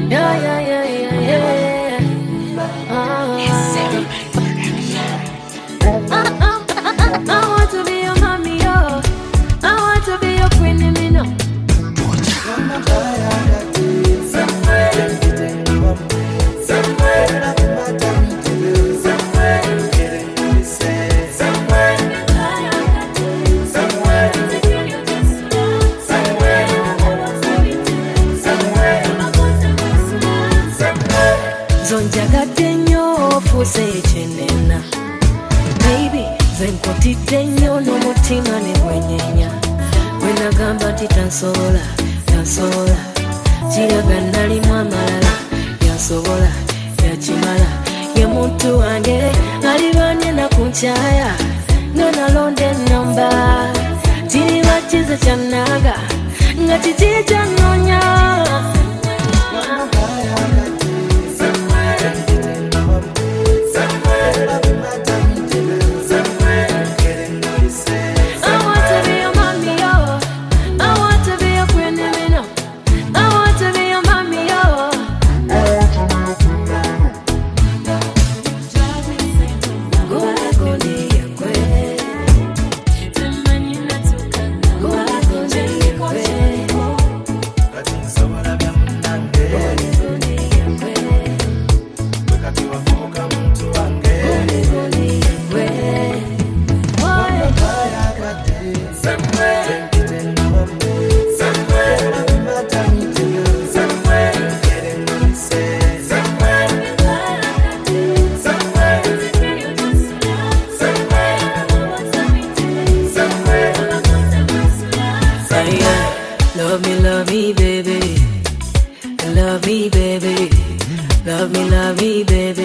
Yeah, yeah, yeah, yeah, yeah. I want to be your mommy, yo. I want to be your queen, me no. Zonjagadde nnyo ofuuse ekyenena baby zenkotidde nnyo n'omutima ne gwenyenya bwe nagamba nti tansobola kiraga nalimu amalala yasobola yakimala ye muntu wange alibanye nakunkyaya nga nalonda ennamba kiriba kize kyanaga nga kiki kyannoonya. Love me, baby. Love me, baby. Love me, baby.